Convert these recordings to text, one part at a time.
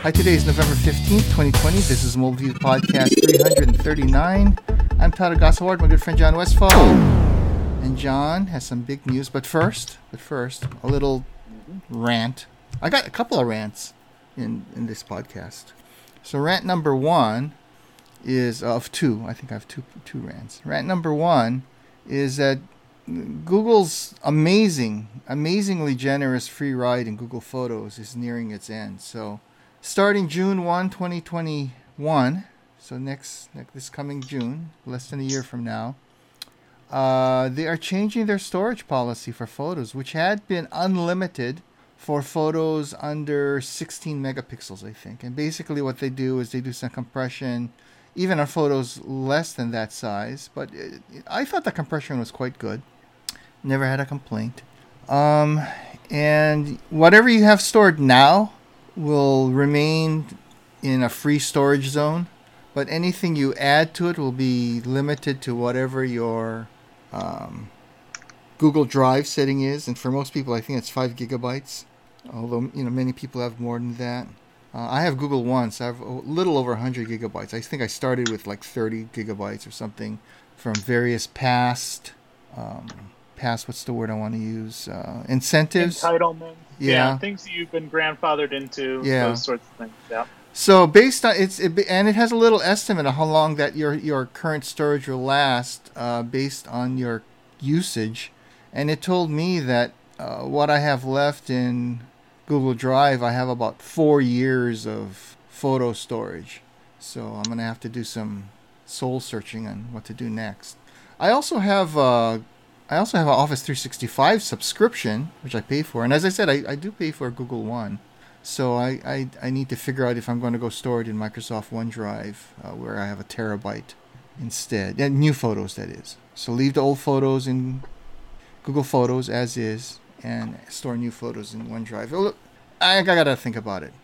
Hi, today is November 15th, 2020. This is Mobile View Podcast 339. I'm Todd Agassaward, my good friend John Westfall. And John has some big news. But first, a little rant. I got a couple of rants in this podcast. So rant number one is of two. I think I have two rants. Rant number one is that Google's amazingly generous free ride in Google Photos is nearing its end. So starting June 1, 2021, so this coming June, less than a year from now, they are changing their storage policy for photos, which had been unlimited for photos under 16 megapixels, I think. And basically what they do is they do some compression, even on photos less than that size. But I thought the compression was quite good. Never had a complaint. And whatever you have stored now will remain in a free storage zone, but anything you add to it will be limited to whatever your Google Drive setting is. And for most people, I think it's 5 gigabytes, although many people have more than that. I have Google One, so I have a little over 100 gigabytes. I think I started with like 30 gigabytes or something from various past what's the word I want to use? Incentives. Entitlements. Yeah, things that you've been grandfathered into. Yeah. Those sorts of things. Yeah. So based on and it has a little estimate of how long that your current storage will last based on your usage, and it told me that what I have left in Google Drive, I have about 4 years of photo storage. So I'm gonna have to do some soul searching on what to do next. I also have an Office 365 subscription, which I pay for. And as I said, I do pay for Google One. So I need to figure out if I'm going to go store it in Microsoft OneDrive, where I have a terabyte instead. And new photos, that is. So leave the old photos in Google Photos as is and store new photos in OneDrive. Look, I got to think about it.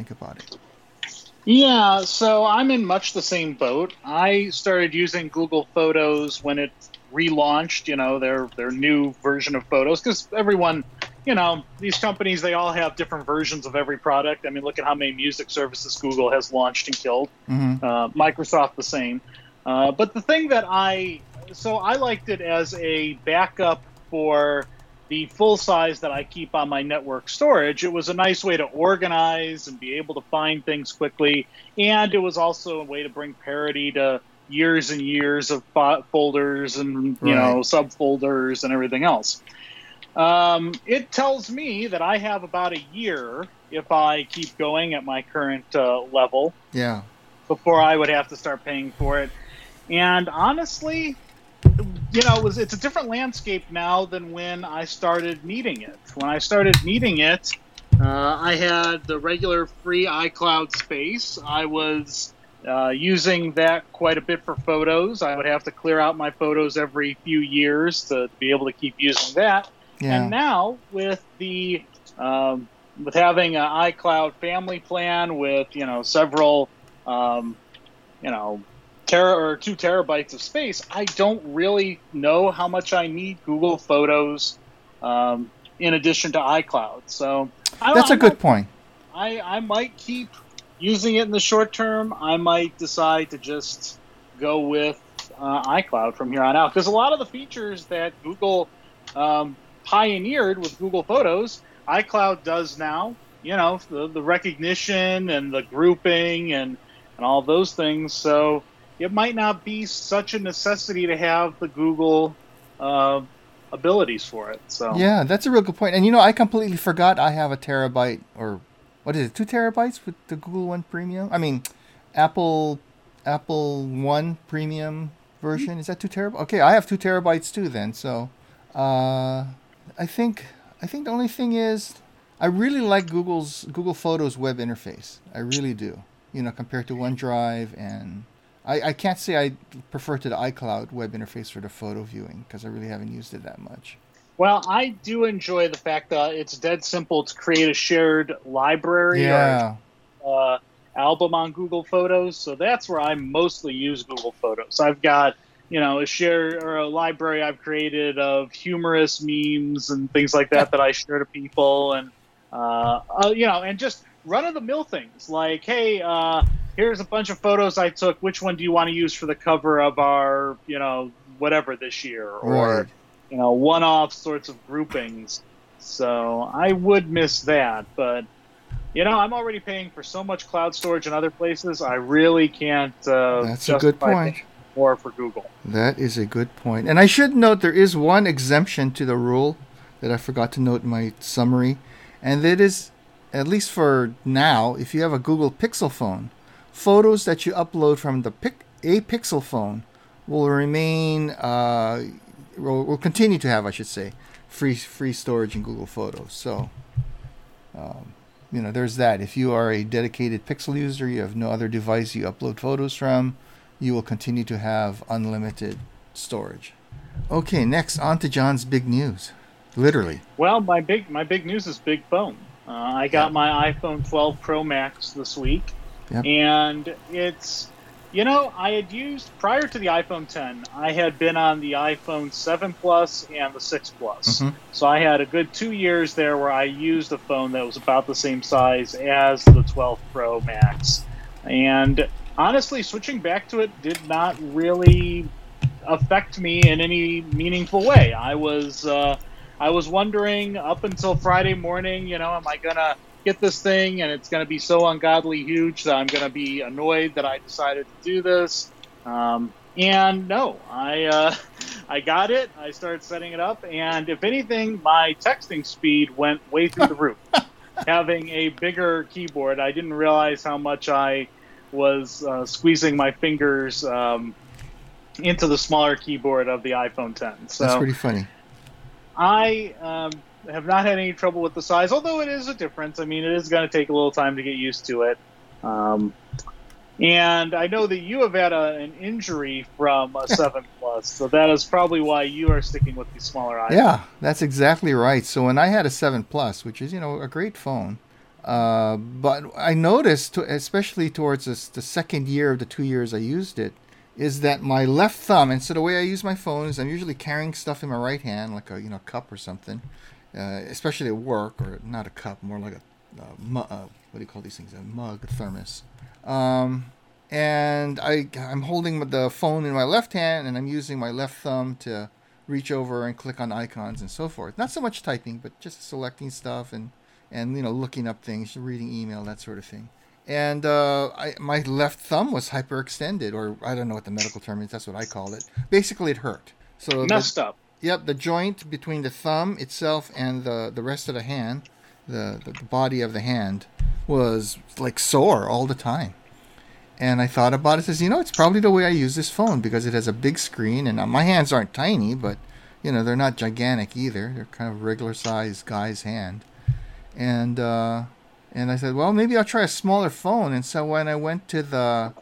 Yeah, so I'm in much the same boat. I started using Google Photos when it relaunched, their new version of Photos, because everyone, these companies, they all have different versions of every product. I mean, look at how many music services Google has launched and killed. Mm-hmm. Microsoft the same. But the thing that I liked it as a backup for the full size that I keep on my network storage. It was a nice way to organize and be able to find things quickly. And it was also a way to bring parity to years and years of folders and subfolders and everything else. It tells me that I have about a year if I keep going at my current level. Yeah. Before I would have to start paying for it. And honestly, it's a different landscape now than when I started needing it. When I started needing it, I had the regular free iCloud space. I was using that quite a bit for photos. I would have to clear out my photos every few years to be able to keep using that. Yeah. And now with the with having an iCloud family plan with several 2 terabytes of space, I don't really know how much I need Google Photos in addition to iCloud. So that's a good point. I might keep using it in the short term. I might decide to just go with iCloud from here on out, because a lot of the features that Google pioneered with Google Photos, iCloud does now. The recognition and the grouping and all those things. So it might not be such a necessity to have the Google abilities for it. So yeah, that's a real good point. And I completely forgot I have a terabyte, or what is it, 2 terabytes with the Google One Premium? I mean, Apple One Premium version. Is that 2 terabytes? Okay, I have 2 terabytes too then. So I think the only thing is I really like Google Photos web interface. I really do. Compared to OneDrive, and I can't say I prefer to the iCloud web interface for the photo viewing because I really haven't used it that much. Well, I do enjoy the fact that it's dead simple to create a shared library or album on Google Photos. So that's where I mostly use Google Photos. I've got, a share or a library I've created of humorous memes and things like that I share to people. And and just run-of-the-mill things like, hey, here's a bunch of photos I took. Which one do you want to use for the cover of our, whatever this year? Or, Right. one-off sorts of groupings. So I would miss that. But, I'm already paying for so much cloud storage in other places. I really can't That's a good justify point. paying more for Google. That is a good point. And I should note there is one exemption to the rule that I forgot to note in my summary. And that is, at least for now, if you have a Google Pixel phone, photos that you upload from a Pixel phone will remain, will continue to have, I should say, free storage in Google Photos. So, there's that. If you are a dedicated Pixel user, you have no other device you upload photos from, you will continue to have unlimited storage. Okay, next on to John's big news. Literally. Well, my big news is big phone. I got my iPhone 12 Pro Max this week, and it's, I had used, prior to the iPhone 10, I had been on the iPhone 7 Plus and the 6 Plus. Mm-hmm. So I had a good 2 years there where I used a phone that was about the same size as the 12 Pro Max. And honestly, switching back to it did not really affect me in any meaningful way. I was wondering up until Friday morning, am I going to get this thing and it's going to be so ungodly huge that I'm going to be annoyed that I decided to do this? And no, I got it. I started setting it up. And if anything, my texting speed went way through the roof. Having a bigger keyboard, I didn't realize how much I was squeezing my fingers into the smaller keyboard of the iPhone 10. So that's pretty funny. I have not had any trouble with the size, although it is a difference. I mean, it is going to take a little time to get used to it. And I know that you have had an injury from a 7 Plus, so that is probably why you are sticking with the smaller iPhone. Yeah, that's exactly right. So when I had a 7 Plus, which is, a great phone, but I noticed, especially towards the second year of the 2 years I used it, is that my left thumb, and so the way I use my phone is I'm usually carrying stuff in my right hand, like a cup or something, especially at work, or not a cup, more like what do you call these things? A mug, a thermos. And I'm holding the phone in my left hand, and I'm using my left thumb to reach over and click on icons and so forth. Not so much typing, but just selecting stuff and looking up things, reading email, that sort of thing. And my left thumb was hyperextended, or I don't know what the medical term is. That's what I call it. Basically, it hurt. So messed up. Yep, the joint between the thumb itself and the rest of the hand, the body of the hand, was like sore all the time. And I thought about it, says, it's probably the way I use this phone, because it has a big screen, and my hands aren't tiny, but they're not gigantic either. They're kind of regular size guy's hand. And I said, well, maybe I'll try a smaller phone. And so when I went to the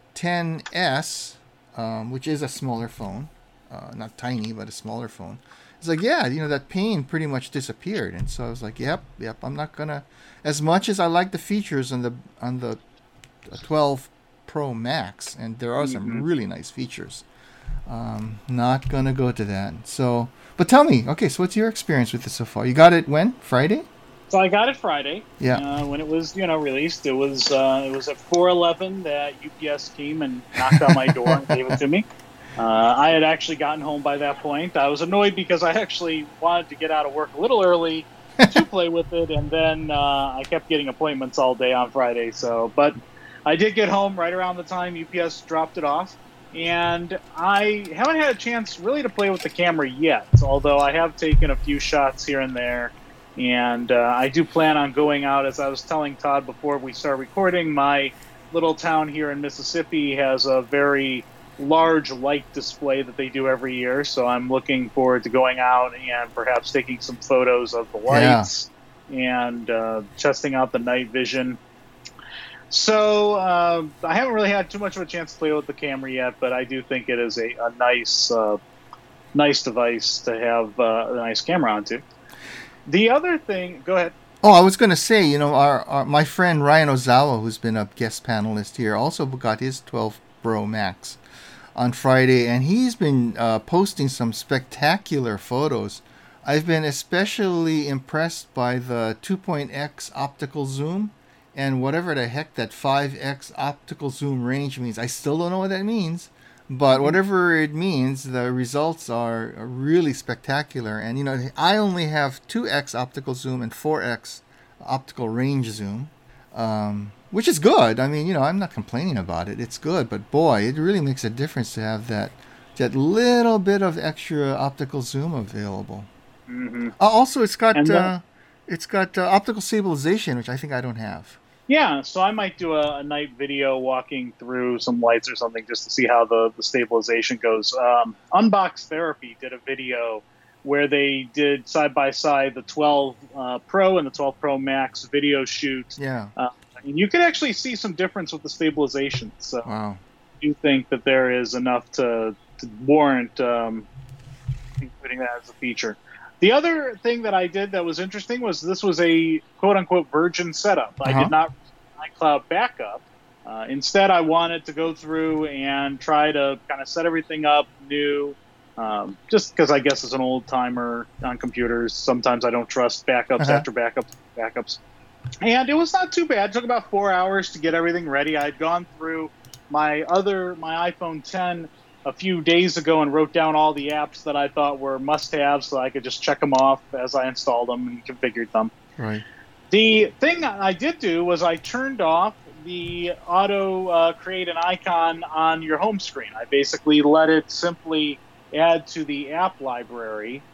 10S, which is a smaller phone, not tiny, but a smaller phone, it's like, yeah, that pain pretty much disappeared. And so I was like, yep, I'm not gonna, as much as I like the features on the 12 Pro Max, and there are some really nice features, not gonna go to that. So, but tell me, okay, so what's your experience with it so far? You got it when? Friday? So I got it Friday. Yeah. When it was, released, it was at 4:11 that UPS came and knocked on my door and gave it to me. I had actually gotten home by that point. I was annoyed because I actually wanted to get out of work a little early to play with it, and then I kept getting appointments all day on Friday. But I did get home right around the time UPS dropped it off, and I haven't had a chance really to play with the camera yet, although I have taken a few shots here and there. And I do plan on going out, as I was telling Todd before we start recording. My little town here in Mississippi has a very large light display that they do every year, so I'm looking forward to going out and perhaps taking some photos of the lights and testing out the night vision. So I haven't really had too much of a chance to play with the camera yet, but I do think it is a nice device to have a nice camera onto. The other thing, go ahead. Oh, I was going to say, our my friend Ryan Ozawa, who's been a guest panelist here, also got his 12 Pro Max on Friday, and he's been posting some spectacular photos I've been especially impressed by the 2.x optical zoom and whatever the heck that 5x optical zoom range means. I still don't know what that means, but whatever it means, the results are really spectacular. And I only have 2x optical zoom and 4x optical range zoom, which is good. I mean, I'm not complaining about it. It's good, but boy, it really makes a difference to have that little bit of extra optical zoom available. Mm-hmm. Also, it's got optical stabilization, which I think I don't have. Yeah, so I might do a night video walking through some lights or something just to see how the stabilization goes. Unbox Therapy did a video where they did side by side the 12 Pro and the 12 Pro Max video shoot. Yeah. And you can actually see some difference with the stabilization. So wow. I do think that there is enough to warrant including that as a feature. The other thing that I did that was interesting was this was a quote-unquote virgin setup. I did not iCloud backup. Instead, I wanted to go through and try to kind of set everything up new, just because I guess as an old-timer on computers, sometimes I don't trust backups after backups. And it was not too bad. It took about 4 hours to get everything ready. I had gone through my iPhone 10 a few days ago and wrote down all the apps that I thought were must-haves so I could just check them off as I installed them and configured them. Right. The thing I did do was I turned off the auto create an icon on your home screen. I basically let it simply add to the app library.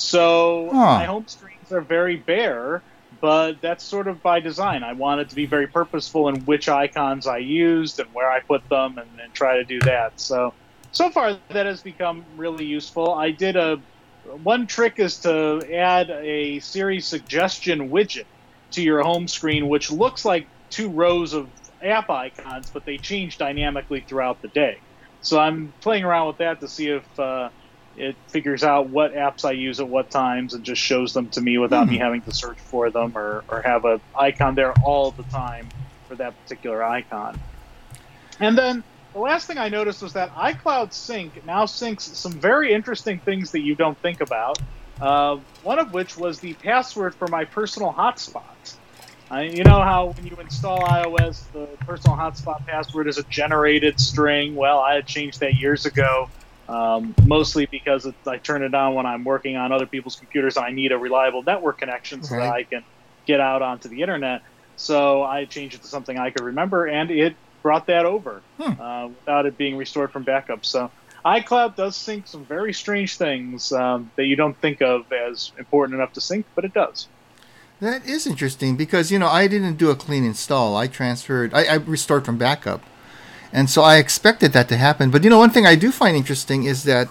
So my home screens are very bare, but that's sort of by design. I wanted to be very purposeful in which icons I used and where I put them and try to do that. So far, that has become really useful. I did one trick is to add a Siri suggestion widget to your home screen, which looks like 2 rows of app icons, but they change dynamically throughout the day. So I'm playing around with that to see if it figures out what apps I use at what times and just shows them to me without me having to search for them or have an icon there all the time for that particular icon. And then the last thing I noticed was that iCloud Sync now syncs some very interesting things that you don't think about. One of which was the password for my personal hotspot. You know how when you install iOS, the personal hotspot password is a generated string? Well, I had changed that years ago, mostly because I turn it on when I'm working on other people's computers and I need a reliable network connection so that I can get out onto the internet. So I changed it to something I could remember, and it brought that over without it being restored from backup. So iCloud does sync some very strange things that you don't think of as important enough to sync, but it does. That is interesting because, I didn't do a clean install. I restored from backup. And so I expected that to happen. But, one thing I do find interesting is that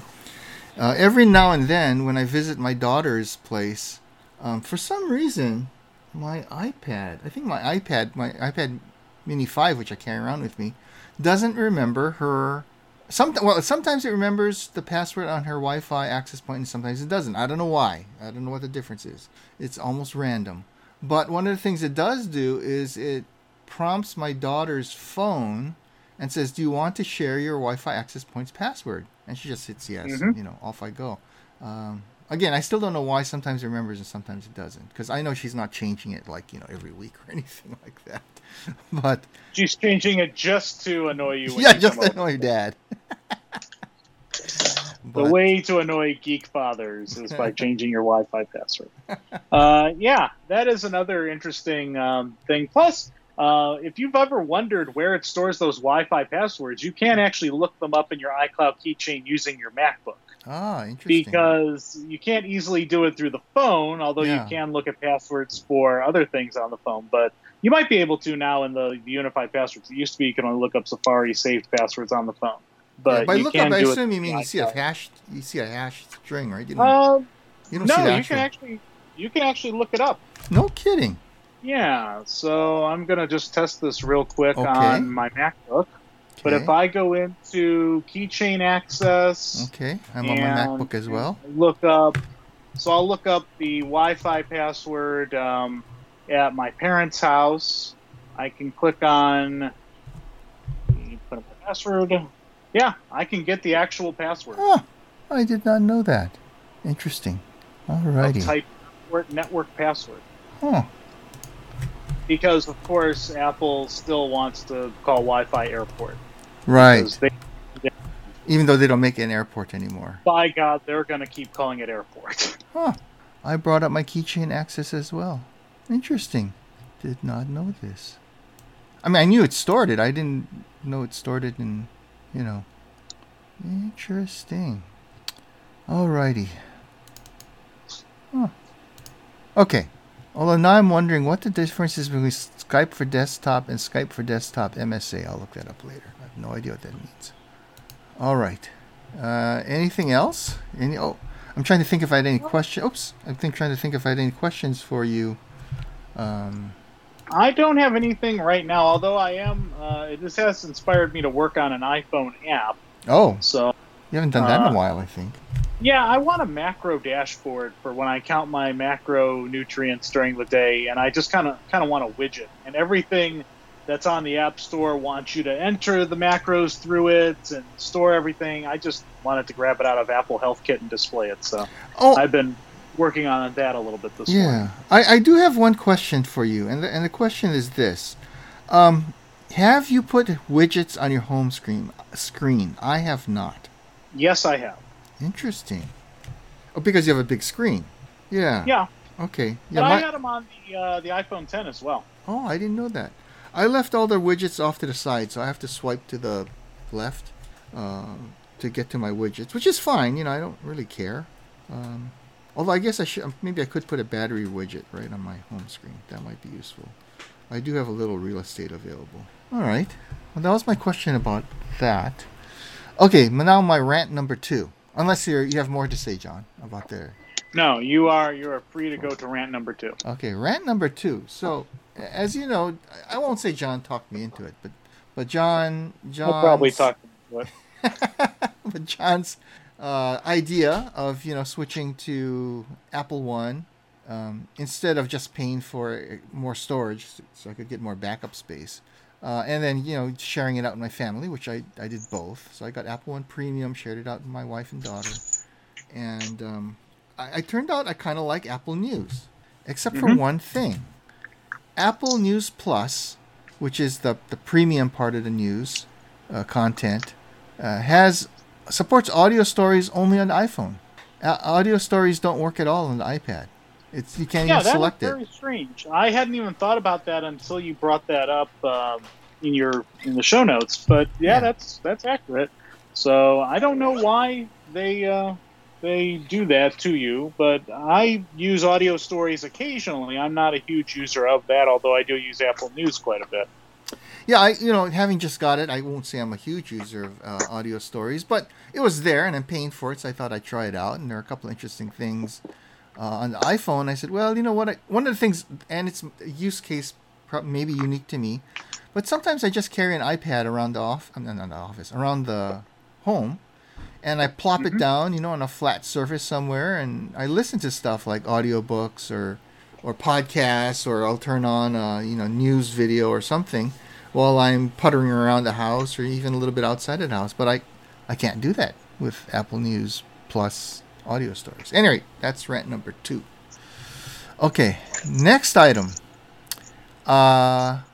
every now and then when I visit my daughter's place, for some reason, my iPad Mini 5, which I carry around with me, doesn't remember her. Sometimes it remembers the password on her Wi-Fi access point, and sometimes it doesn't. I don't know why. I don't know what the difference is. It's almost random. But one of the things it does do is it prompts my daughter's phone and says, "Do you want to share your Wi-Fi access point's password?" And she just hits yes. Off I go. Again, I still don't know why sometimes it remembers and sometimes it doesn't. Because I know she's not changing it every week or anything like that. But she's changing it just to annoy you. Yeah, just to annoy Dad. The way to annoy geek fathers is by changing your Wi-Fi password. Yeah, that is another interesting thing. Plus, if you've ever wondered where it stores those Wi-Fi passwords, you can actually look them up in your iCloud keychain using your MacBook. Ah, interesting. Because you can't easily do it through the phone, although you can look at passwords for other things on the phone. But you might be able to now in the unified passwords. It used to be you can only look up Safari saved passwords on the phone. But by you look can up, I do assume it you mean you see a hashed string, right? You no, see the you can actually look it up. No kidding. Yeah, so I'm gonna just test this real quick on my MacBook. But if I go into Keychain Access, I'm on my MacBook as well. I'll look up the Wi-Fi password at my parents' house. I can click on put in my password. Yeah, I can get the actual password. Oh, I did not know that. Interesting. Alrighty. type network password. Huh. Because, of course, Apple still wants to call Wi-Fi airport. Right. Even though they don't make an airport anymore. By God, they're going to keep calling it airport. Huh. I brought up my keychain access as well. Interesting. Did not know this. I mean, I knew it stored it. I didn't know it stored it in, Interesting. Alrighty. Huh. Okay. Although now I'm wondering what the difference is between Skype for desktop and Skype for desktop MSA. I'll look that up later. I have no idea what that means. All right. Anything else? I'm trying to think if I had any questions. Oops. Trying to think if I had any questions for you. I don't have anything right now, although I am. This has inspired me to work on an iPhone app. Oh. So you haven't done that in a while, I think. Yeah, I want a macro dashboard for when I count my macronutrients during the day, and I just kind of want a widget. And everything that's on the App Store wants you to enter the macros through it and store everything. I just wanted to grab it out of Apple HealthKit and display it. So I've been working on that a little bit this morning. Yeah, I do have one question for you, and the question is this. Have you put widgets on your home screen? I have not. Yes, I have. Interesting. Oh, because you have a big screen. Yeah. Yeah. Okay. Yeah, but I had them on the iPhone 10 as well. Oh, I didn't know that. I left all the widgets off to the side, so I have to swipe to the left to get to my widgets, which is fine. I don't really care. Although I guess maybe I could put a battery widget right on my home screen. That might be useful. I do have a little real estate available. All right. Well, that was my question about that. Okay, now my rant number 2. Unless you have more to say, John, about there. No, you are free to go to rant number 2. Okay, rant number 2. So, as you know, I won't say John talked me into it, but John I'll probably talk into it. But John's idea of switching to Apple One instead of just paying for more storage, so I could get more backup space. And then, sharing it out with my family, which I did both. So I got Apple One Premium, shared it out with my wife and daughter. And I turned out I kind of like Apple News, except for one thing. Apple News Plus, which is the premium part of the news content, supports audio stories only on the iPhone. Audio stories don't work at all on the iPad. You can't even select it. Yeah, that was very strange. I hadn't even thought about that until you brought that up in the show notes. But yeah, that's accurate. So I don't know why they do that to you, but I use audio stories occasionally. I'm not a huge user of that, although I do use Apple News quite a bit. Yeah, having just got it, I won't say I'm a huge user of audio stories, but it was there and I'm paying for it, so I thought I'd try it out. And there are a couple of interesting things. On the iPhone, I said, well, you know what? One of the things, and it's a use case maybe unique to me, but sometimes I just carry an iPad around around the home, and I plop it down, on a flat surface somewhere, and I listen to stuff like audiobooks or podcasts, or I'll turn on news video or something while I'm puttering around the house or even a little bit outside of the house. But I can't do that with Apple News Plus audio stories. Anyway, that's rant number 2. Okay, next item. Kind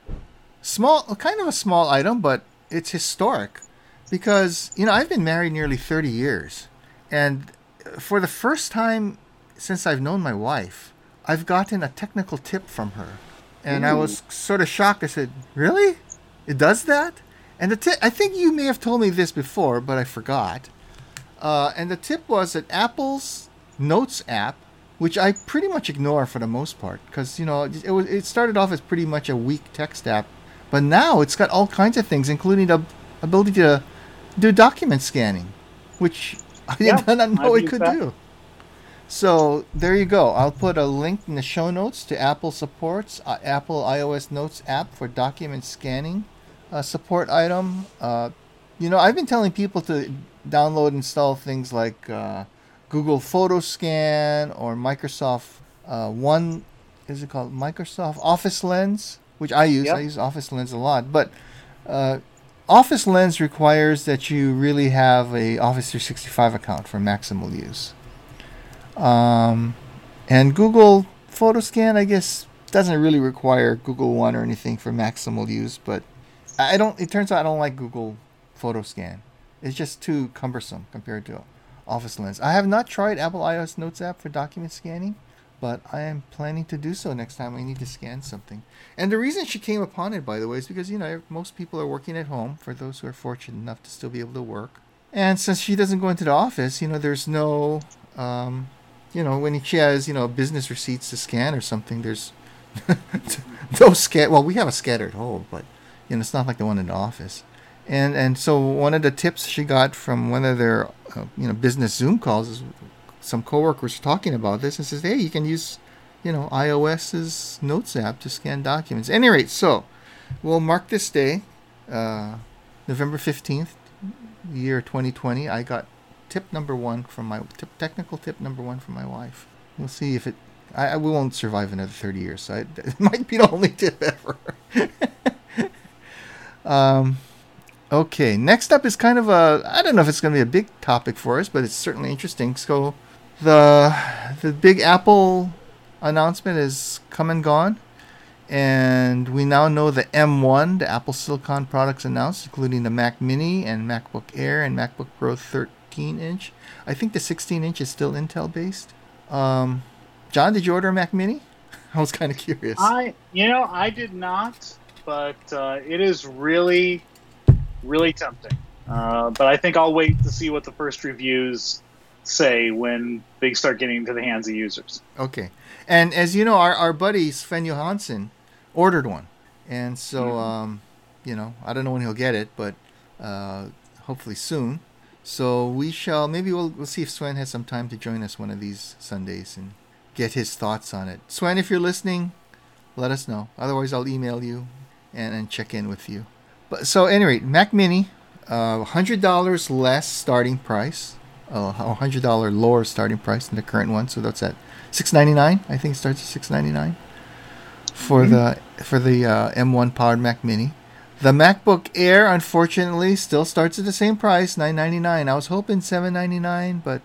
of a small item, but it's historic because I've been married nearly 30 years, and for the first time since I've known my wife, I've gotten a technical tip from her, and I was sort of shocked. I said, "Really? It does that?" And I think you may have told me this before, but I forgot. And the tip was that Apple's Notes app, which I pretty much ignore for the most part, because it started off as pretty much a weak text app, but now it's got all kinds of things, including the ability to do document scanning, which I did not know it could do. So there you go. I'll put a link in the show notes to Apple supports Apple iOS Notes app for document scanning support item. I've been telling people to download and install things like Google Photo Scan or Microsoft Microsoft Office Lens, which I use. Yep. I use Office Lens a lot, but Office Lens requires that you really have a Office 365 account for maximal use. And Google PhotoScan, I guess, doesn't really require Google One or anything for maximal use, but I don't. It turns out I don't like Google PhotoScan. It's just too cumbersome compared to Office Lens. I have not tried Apple iOS Notes app for document scanning, but I am planning to do so next time I need to scan something. And the reason she came upon it, by the way, is because most people are working at home. For those who are fortunate enough to still be able to work, and since she doesn't go into the office, there's no, when she has business receipts to scan or something, there's no scan. Well, we have a scanner at home, but it's not like the one in the office. And so one of the tips she got from one of their business Zoom calls is some coworkers talking about this and says, hey, you can use iOS's Notes app to scan documents. At any rate, so we'll mark this day, November 15th, year 2020. I got technical tip number one from my wife. We'll see if we won't survive another 30 years, so it might be the only tip ever. Okay, next up is kind of I don't know if it's going to be a big topic for us, but it's certainly interesting. So the big Apple announcement is come and gone, and we now know the M1, the Apple Silicon products announced, including the Mac Mini and MacBook Air and MacBook Pro 13-inch. I think the 16-inch is still Intel based. John, did you order a Mac Mini? I was kind of curious. I did not, but it is really, really tempting. But I think I'll wait to see what the first reviews say when they start getting into the hands of users. Okay. And as you know, our buddy Sven Johansson ordered one. And so, I don't know when he'll get it, but hopefully soon. So maybe we'll see if Sven has some time to join us one of these Sundays and get his thoughts on it. Sven, if you're listening, let us know. Otherwise, I'll email you and check in with you. But so, anyway, Mac Mini, $100 less starting price, $100 lower starting price than the current one. So that's at $699. I think it starts at $699 for the M1 powered Mac Mini. The MacBook Air, unfortunately, still starts at the same price, $999. I was hoping $799, but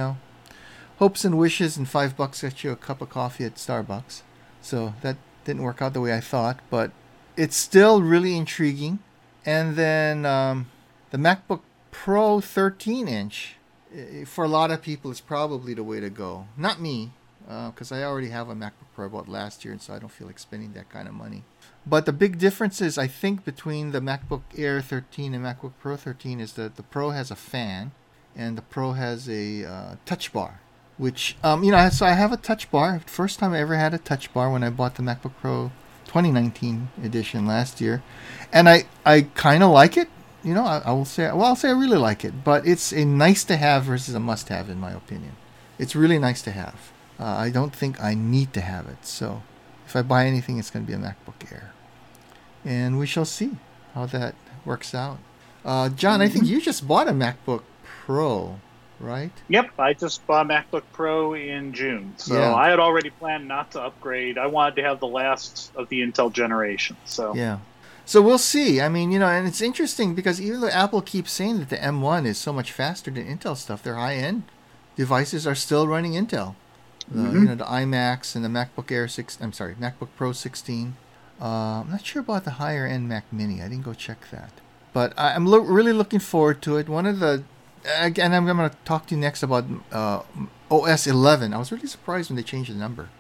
hopes and wishes and $5 get you a cup of coffee at Starbucks. So that didn't work out the way I thought, but it's still really intriguing. And then the MacBook Pro 13-inch, for a lot of people, is probably the way to go. Not me, because I already have a MacBook Pro I bought last year, and so I don't feel like spending that kind of money. But the big difference is, I think, between the MacBook Air 13 and MacBook Pro 13 is that the Pro has a fan, and the Pro has a touch bar. Which, so I have a touch bar. First time I ever had a touch bar when I bought the MacBook Pro 2019 edition last year. And I kind of like it. I'll say I really like it. But it's a nice to have versus a must have, in my opinion. It's really nice to have. I don't think I need to have it. So if I buy anything, it's going to be a MacBook Air. And we shall see how that works out. John, I think you just bought a MacBook Pro, right? Yep, I just bought a MacBook Pro in June. So yeah. I had already planned not to upgrade. I wanted to have the last of the Intel generation. So yeah. So we'll see. I mean, and it's interesting because even though Apple keeps saying that the M1 is so much faster than Intel stuff, their high-end devices are still running Intel. The iMacs and the MacBook Air MacBook Pro 16. I'm not sure about the higher-end Mac Mini. I didn't go check that. But I'm really looking forward to it. One of the... Again, I'm going to talk to you next about OS 11. I was really surprised when they changed the number.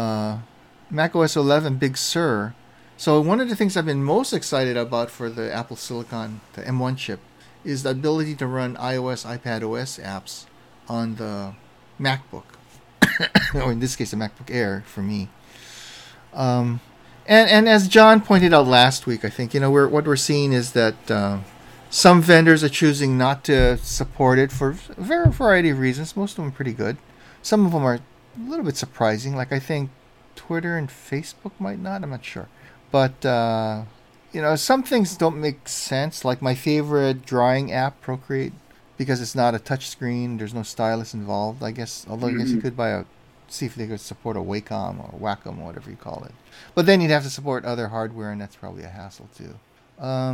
Mac OS 11 Big Sur. So one of the things I've been most excited about for the Apple Silicon, the M1 chip, is the ability to run iOS, iPadOS apps on the MacBook. Or in this case, the MacBook Air for me. And as John pointed out last week, I think, what we're seeing is that some vendors are choosing not to support it for a variety of reasons. Most of them are pretty good. Some of them are a little bit surprising. Like I think Twitter and Facebook might not. I'm not sure. But, some things don't make sense. Like my favorite drawing app, Procreate, because it's not a touch screen. There's no stylus involved, I guess. Although I guess you could see if they could support a Wacom or Wacom, whatever you call it. But then you'd have to support other hardware, and that's probably a hassle too.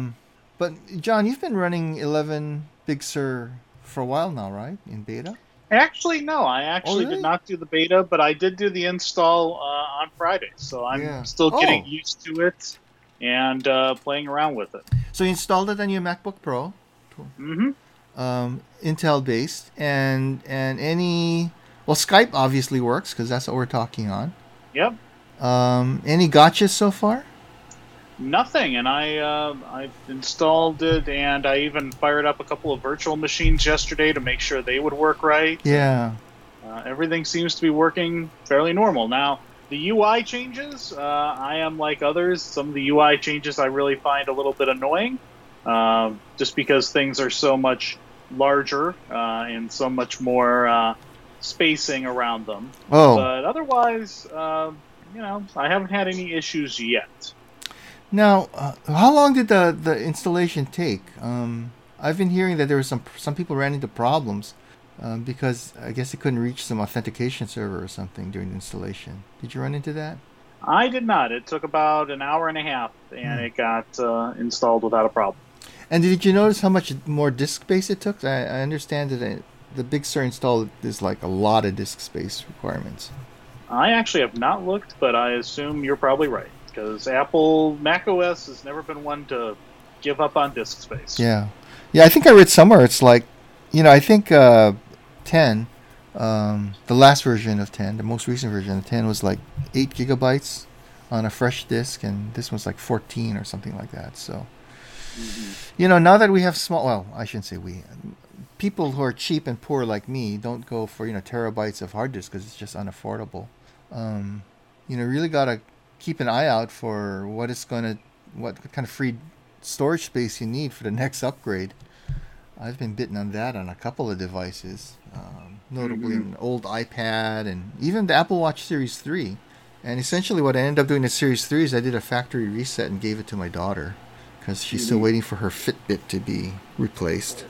But John, you've been running 11 Big Sur for a while now, right? In beta? Actually, no. I actually did really? not do the beta, but I did do the install on Friday, so I'm Yeah. still getting Oh, used to it and playing around with it. so you installed it on your MacBook Pro, Hmm. Intel based, and any. Well, Skype obviously works because that's what we're talking on. Yep. Any gotchas so far? Nothing, and I installed it, and I even fired up a couple of virtual machines yesterday to make sure they would work right. Yeah. Everything seems to be working fairly normal now. The UI changes, I am like others. Some of the UI changes I really find a little bit annoying, just because things are so much larger and so much more spacing around them. Oh, But otherwise, I haven't had any issues yet. now, how long did the installation take? I've been hearing that there were some people ran into problems because I guess they couldn't reach some authentication server or something during the installation. Did you run into that? I did not. It took about an hour and a half, and it got installed without a problem. And did you notice how much more disk space it took? I understand that the Big Sur install is like a lot of disk space requirements. I actually have not looked, but I assume you're probably right, because Apple macOS has never been one to give up on disk space. Yeah, yeah. I think I read somewhere it's like, I think 10, the last version of 10, the most recent version of 10 was like 8 GB on a fresh disk, and this one's like 14 or something like that. So, now that we have well, I shouldn't say we. People who are cheap and poor like me don't go for terabytes of hard disk because it's just unaffordable. Really gotta keep an eye out for what kind of free storage space you need for the next upgrade. I've been bitten on that on a couple of devices, notably an old iPad and even the Apple Watch Series 3. And essentially, what I ended up doing with Series 3 is I did a factory reset and gave it to my daughter because she's still waiting for her Fitbit to be replaced.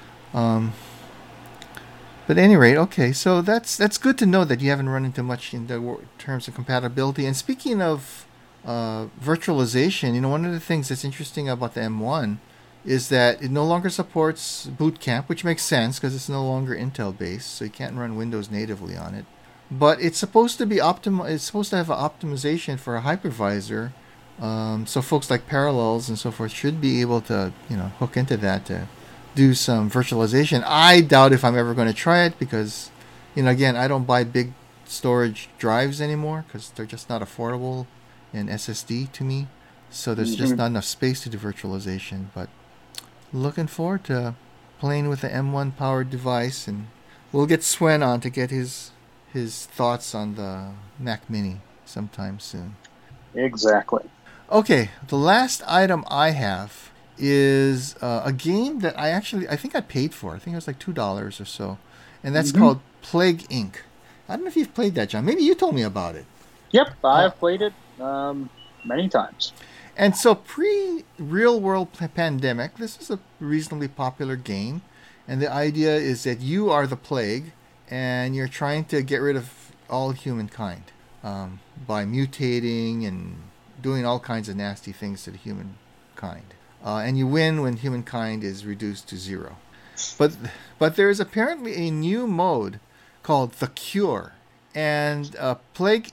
But at any rate, okay, so that's good to know that you haven't run into much in the terms of compatibility. And speaking of virtualization, one of the things that's interesting about the M1 is that it no longer supports Boot Camp, which makes sense because it's no longer Intel based, so you can't run Windows natively on it. But it's supposed to be It's supposed to have an optimization for a hypervisor, so folks like Parallels and so forth should be able to hook into that to do some virtualization. I doubt if I'm ever going to try it because, again, I don't buy big storage drives anymore because they're just not affordable in SSD to me. So there's just not enough space to do virtualization. But looking forward to playing with the M1 powered device, and we'll get Swen on to get his thoughts on the Mac Mini sometime soon. Exactly. Okay, the last item I have is a game that I think I paid for. I think it was like $2 or so, and that's called Plague Inc. I don't know if you've played that, John. Maybe you told me about it. Yep, I've played it many times. And so, pre-real world pandemic, this is a reasonably popular game, and the idea is that you are the plague, and you're trying to get rid of all humankind by mutating and doing all kinds of nasty things to the humankind. And you win when humankind is reduced to zero. But there is apparently a new mode called The Cure. And Plague,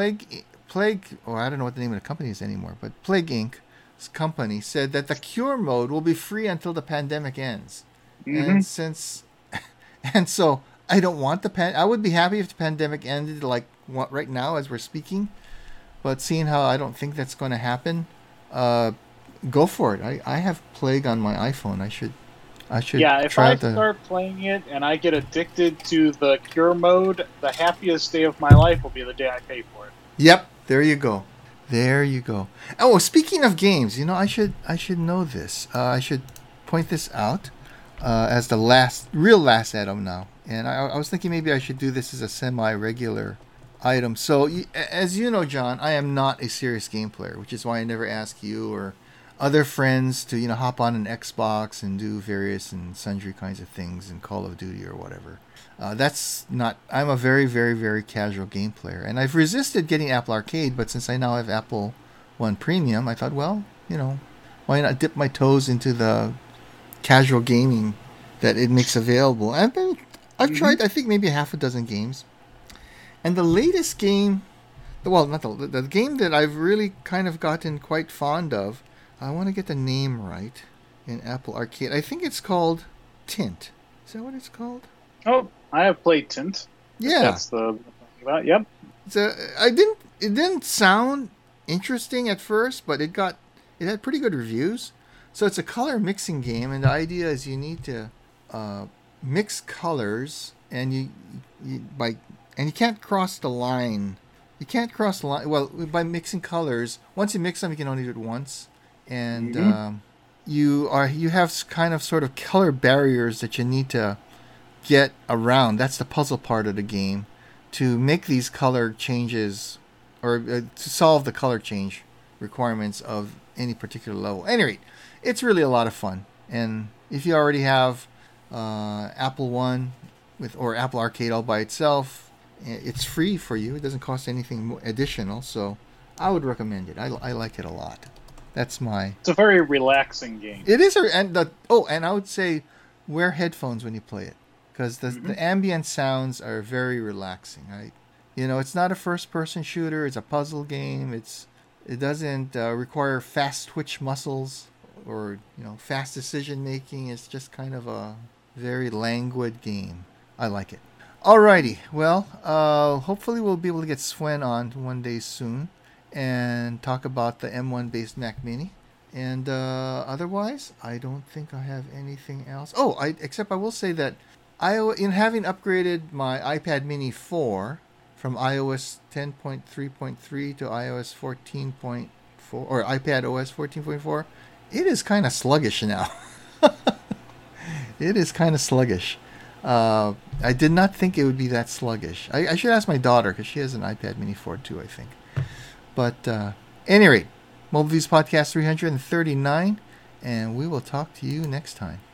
I don't know what the name of the company is anymore, but Plague Inc.'s company said that the Cure mode will be free until the pandemic ends. And so I don't want I would be happy if the pandemic ended like right now as we're speaking. But seeing how I don't think that's going to happen, go for it. I have Plague on my iPhone. I should Yeah, if try I start playing it and I get addicted to the Cure mode, the happiest day of my life will be the day I pay for it. Yep, there you go. There you go. Oh, speaking of games, I should know this. I should point this out as the real last item now. And I was thinking maybe I should do this as a semi-regular item. So, as you know, John, I am not a serious game player, which is why I never ask you or other friends to hop on an Xbox and do various and sundry kinds of things in Call of Duty or whatever. That's not. I'm a very, very, very casual game player, and I've resisted getting Apple Arcade, but since I now have Apple One Premium, I thought, well, why not dip my toes into the casual gaming that it makes available? I've tried, I think, maybe half a dozen games. And the latest game, well, not the game that I've really kind of gotten quite fond of, I want to get the name right in Apple Arcade. I think it's called Tint. Is that what it's called? Oh, I have played Tint. Yeah. That's the about. Yep. It didn't sound interesting at first, but it had pretty good reviews. So it's a color mixing game, and the idea is you need to mix colors, and you can't cross the line. You can't cross the line. Well, by mixing colors, once you mix them, you can only do it once, and you have kind of sort of color barriers that you need to get around. That's the puzzle part of the game, to make these color changes, or to solve the color change requirements of any particular level. Anyway, it's really a lot of fun. And if you already have Apple One or Apple Arcade all by itself, it's free for you. It doesn't cost anything additional, so I would recommend it. I like it a lot. It's a very relaxing game. It is, and I would say wear headphones when you play it, because the ambient sounds are very relaxing. It's not a first-person shooter. It's a puzzle game. It doesn't require fast twitch muscles or fast decision making. It's just kind of a very languid game. I like it. Alrighty, well, hopefully we'll be able to get Swen on one day soon and talk about the M1 based Mac Mini. And otherwise, I don't think I have anything else. Except I will say that in having upgraded my iPad Mini 4 from iOS 10.3.3 to iOS 14.4 or iPad OS 14.4, it is kind of sluggish now. It is kind of sluggish. I did not think it would be that sluggish. I should ask my daughter, because she has an iPad Mini 4 too, I think. But any rate, Mobile Views Podcast 339, and we will talk to you next time.